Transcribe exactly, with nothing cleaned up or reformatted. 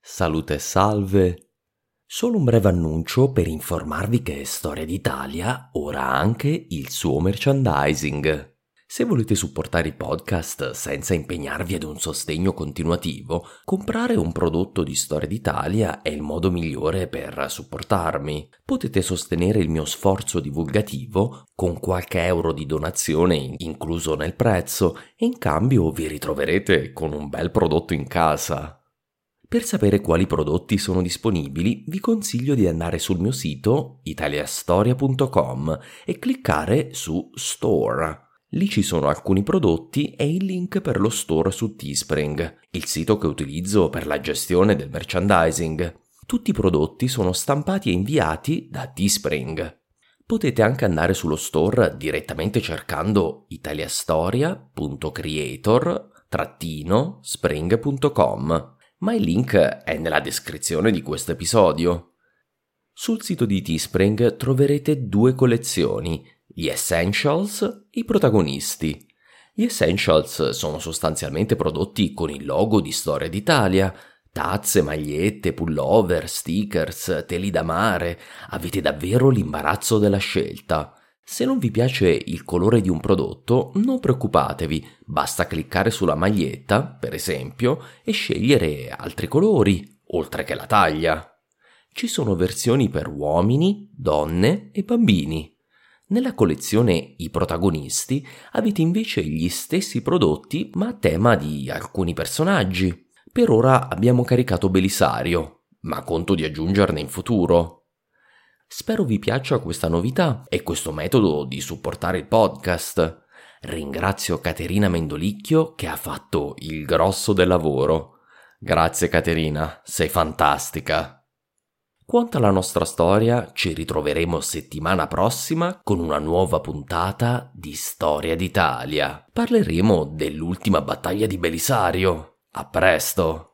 Salute e salve! Solo un breve annuncio per informarvi che Storia d'Italia ora ha anche il suo merchandising. Se volete supportare i podcast senza impegnarvi ad un sostegno continuativo, comprare un prodotto di Storia d'Italia è il modo migliore per supportarmi. Potete sostenere il mio sforzo divulgativo con qualche euro di donazione incluso nel prezzo e in cambio vi ritroverete con un bel prodotto in casa. Per sapere quali prodotti sono disponibili, vi consiglio di andare sul mio sito italiastoria punto com e cliccare su Store. Lì ci sono alcuni prodotti e il link per lo store su Teespring, il sito che utilizzo per la gestione del merchandising. Tutti i prodotti sono stampati e inviati da Teespring. Potete anche andare sullo store direttamente cercando italiastoria.creator spring punto com. Ma il link è nella descrizione di questo episodio. Sul sito di Teespring troverete due collezioni, gli Essentials e i protagonisti. Gli Essentials sono sostanzialmente prodotti con il logo di Storia d'Italia, tazze, magliette, pullover, stickers, teli da mare, avete davvero l'imbarazzo della scelta. Se non vi piace il colore di un prodotto, non preoccupatevi, basta cliccare sulla maglietta, per esempio, e scegliere altri colori, oltre che la taglia. Ci sono versioni per uomini, donne e bambini. Nella collezione I protagonisti avete invece gli stessi prodotti ma a tema di alcuni personaggi. Per ora abbiamo caricato Belisario, ma conto di aggiungerne in futuro. Spero vi piaccia questa novità e questo metodo di supportare il podcast. Ringrazio Caterina Mendolicchio che ha fatto il grosso del lavoro. Grazie Caterina, sei fantastica. Quanto alla nostra storia, ci ritroveremo settimana prossima con una nuova puntata di Storia d'Italia. Parleremo dell'ultima battaglia di Belisario. A presto!